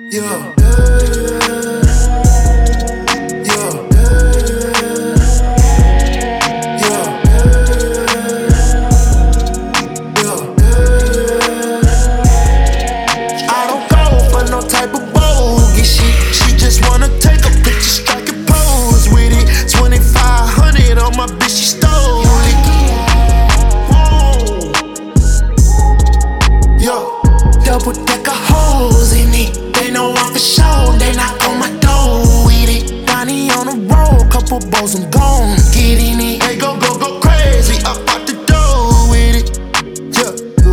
Yeah. I don't go for no type of bogey shit. She just wanna take a picture, strike a pose with it. 2,500 on my bitch, she stole it. Yo, double decker hoes in it. They know I'm for sure. They knock on my door with it. Donnie on the road, couple balls, I'm gone. Get in it. They go crazy up out the door with it. Yeah.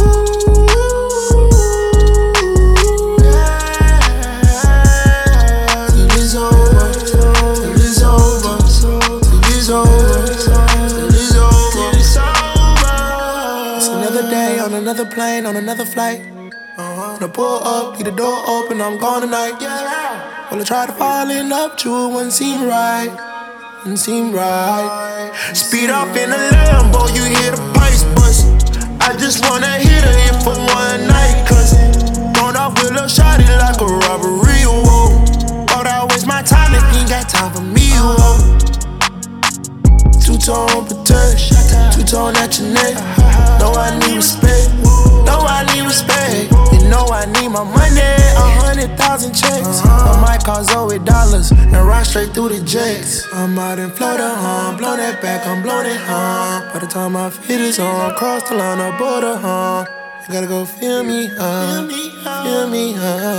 On another plane, on another flight. When I pull up, leave the door open, I'm gone tonight. Well, I tried to fall in love, true, it wouldn't seem right. Wouldn't seem right. Speed up in a Lambo, you hear the price bust. I just wanna hit her in for one night, cause going off with a shawty like a robbery, whoa. But I waste my time if you ain't got time for me, whoa. Two-tone protection, two-tone at your neck. Know I need respect, know I need respect. You know I need my money, 100,000 checks. I might call Zoe dollars and ride straight through the jets. I'm out in Florida, blow that back, I'm blowing it, By the time my feet is on, cross the line of border, You gotta go feel me, feel me,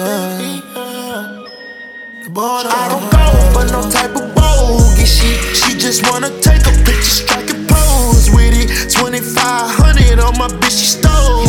The border, I don't go for no type of bogey shit. She just wanna take a picture, strike a pose with it. 2,500 on my bitch, she stole